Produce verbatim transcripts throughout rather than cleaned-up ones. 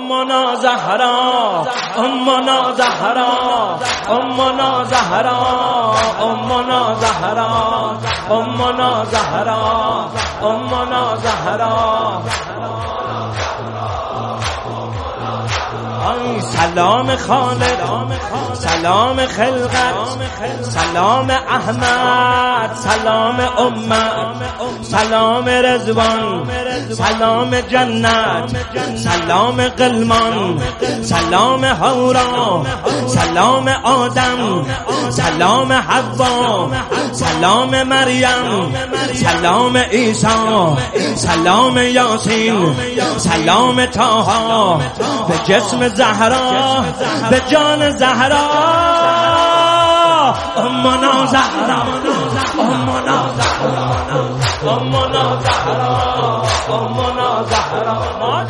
امنا زهرا امنا زهرا امنا زهرا امنا زهرا امنا زهرا امنا زهرا سلام خالد سلام خلقت سلام احمد سلام امت سلام رضوان سلام جنت سلام قلمان سلام حورا سلام آدم سلام حوا سلام مریم سلام عیسی سلام یاسین سلام طه به جسم زهرا به جان زهرا امنا زهرا امنا زهرا امنا زهرا امنا زهرا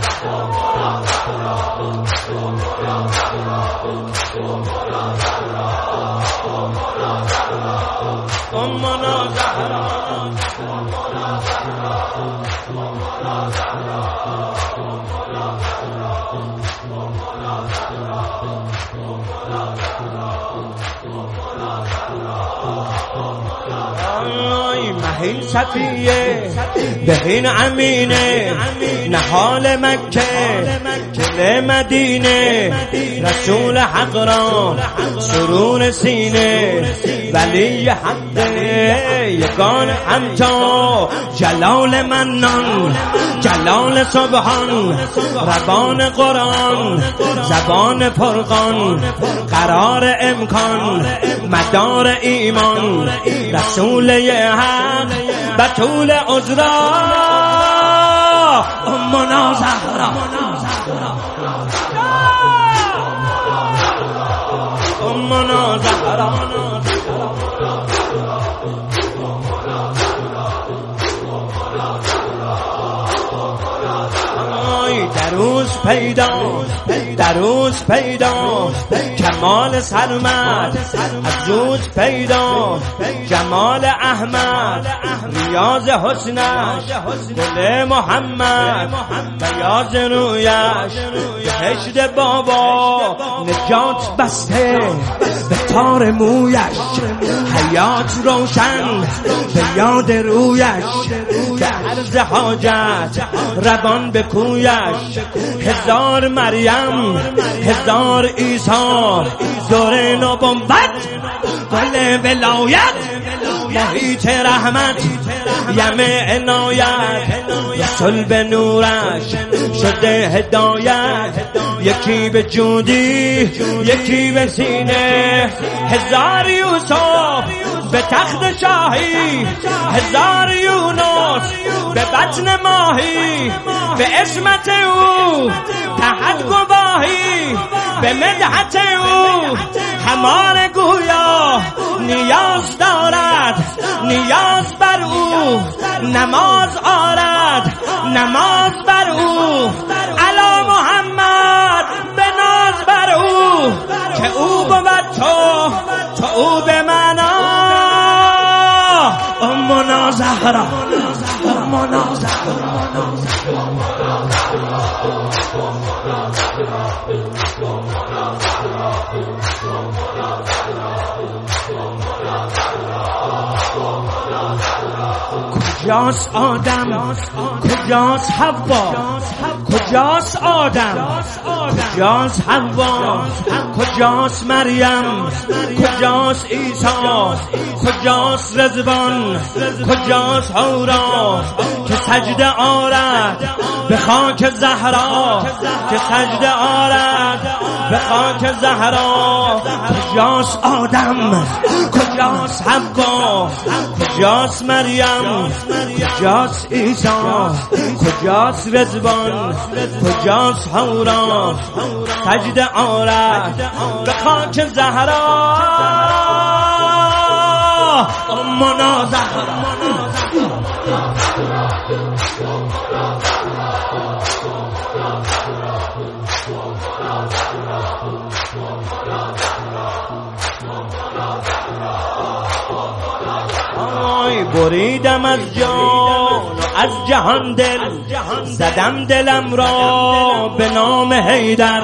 امنا زهرا مهین صفیه بهین امینه نهال مکه دل مدینه رسول حق را سرور سینه ولی حق یگان همتا جلال منان جلال سبحان ربان قرآن زبان فرقان قرار امکان مدار ایمان رسول حق بطول عذرا امنا زهرا امنا زهرا در روز پیدا در روز پیدا کمال سرمد از روز پیدا جمال احمد ریاض حسنش دل محمد بیاض رویش بهشت بابا نجات بسته به تار مویش حیات روشن به یاد رویش به عرض حاجت روان به کویش هزار مریم هزار عیسی دور نبوت گل ولایت محیط رحمت یم عنایت رسول به نورش شده هدایت یکی به جودی یکی به سینه هزار یوسف به تخت شاهی هزار یونس به بطن ماهی به عصمت او تحت گواهی به مدحت او همار گویا نیاز دارد نیاز بر او نماز آرد نماز بر او علی محمد به ناز بر او که او بود تو تو او به منا امنا زهرا امنا زهرا کجاست آدم کجاست حوا کجاست آدم کجاست حوا کجاست مریم کجاست عیسی کجاست رضوان کجاست حورا که سجده آرد به خاک زهرا که سجده آرد به خاک زهرا کجاست آدم کجاست حوا کجاست مریم کجاست عیسی کجاست رضوان کجاست حورا سجده آرد به خاک زهرا امنا زهرا آی بریدم از جان از جهان دل زدم دلم را به نام حیدر،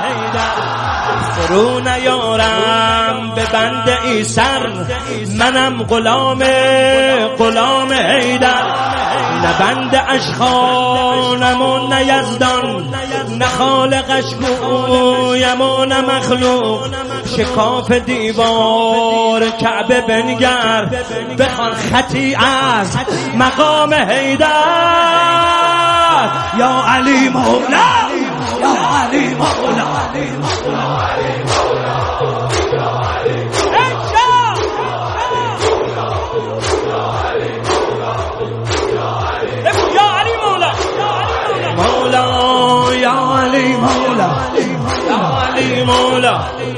فرو نیارم به بند ایسر، منم غلام غلام حیدر. نه بند اشخانم و نه یزدان، نه خالقش گویم و نه مخلوق. شکاف دیوار کعبه بنگر، بخوان خطی از مقام حیدر. یا علی مولا، یا علی مولا، مولا یا علی مولا، یا علی مولا.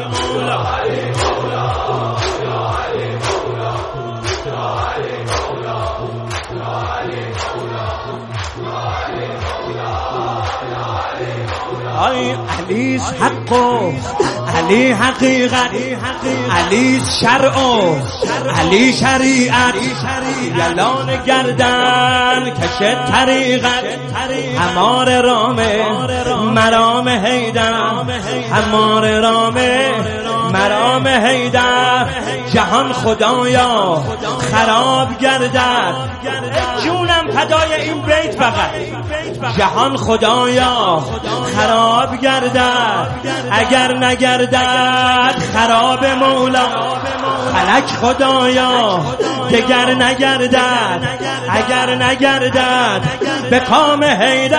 ای علی حق و علی حقیقت، علی شرع و علی شریعت. یلان گردن کش طریقت، همار رام مرام حیدر، همار رام مرام حیدر. جهان خدایا خراب گردد، جونم فدای این بیت فقط. جهان خدایا خراب گردد، اگر نگردد خراب مولا. فلک خدایا دگر نگردد، اگر نگردد به کام حیدر.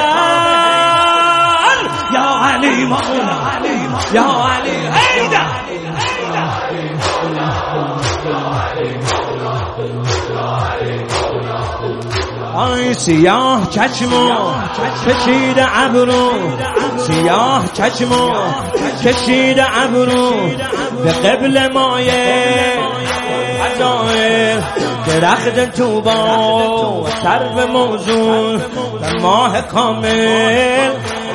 یا علی مولا، یا علی حیدر. آی سیاه چشمو کشید ابرو، سیاه چشمو کشید ابرو، به قبل مایه عزائر. درخت توبا و سرو موزون و ماه کامل.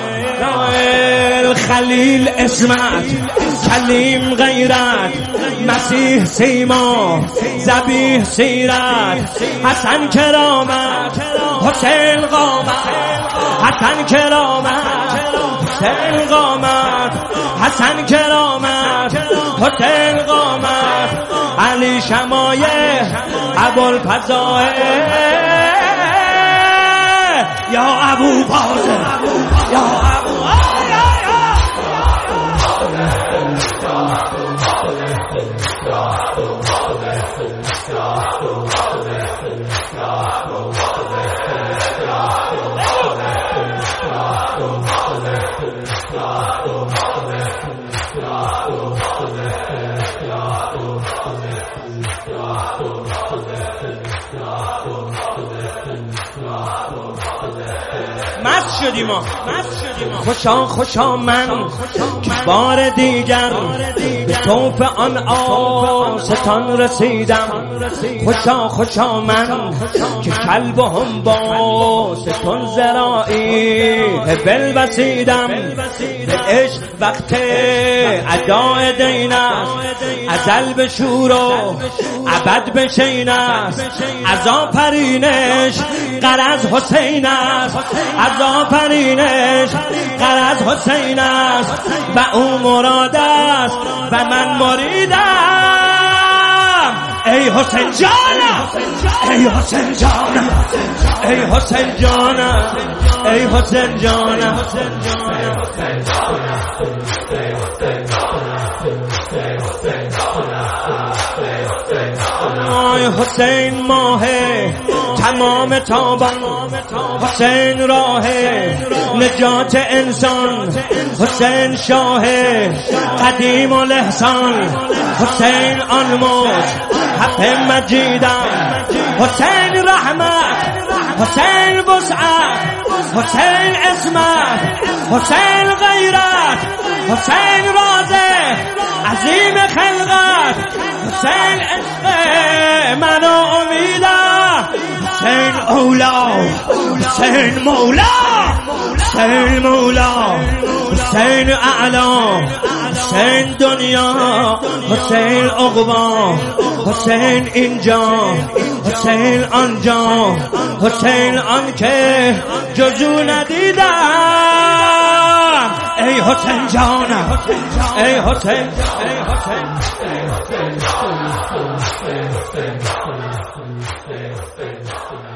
خلیل اسمت، کلیم غیرت، مسیح سیما، ذبیح سیرت. حسن کرامت، حسین قامت، حسن کرامت، حسین قامت، حسن کرامت، حسین قامت. علی شمایه ابوالفضائل، یا ابو باز، یا ابو مست شدیم ما، خوشا خوشا من که بار دیگر به توف آن آستان رسیدم. خوشا خوشا من که کلب و هم با ستون زراعی بل بسیدم. به عشق وقت ادای دین است، ازل به شور و ابد به شین است. از آفرینش غرض حسین است، از آفرینش غرض حسین است. و او مراد است و من مریدم. ای حسین جانم، ای حسین جانم، ای حسین جانم، ای حسین جانم. ای حسین ماه تمام تابان، حسین راه نجات انسان، حسین شاه قدیم الاحسان، حسین آن موج حق مجیدم، حسین رحمت، حسین وسعت، حسین عصمت، حسین غیرت، حسین رازق عظیم خلقت، حسین عشق من و امیدم، حسین اولا، حسین مولا، حسین مولا، حسین اعلا، حسین دنیا، حسین عقبا، حسین اینجا، حسین آنجا، حسین آن که جزو ندیدم. ای حسین جانم، ای حسین، ای حسین.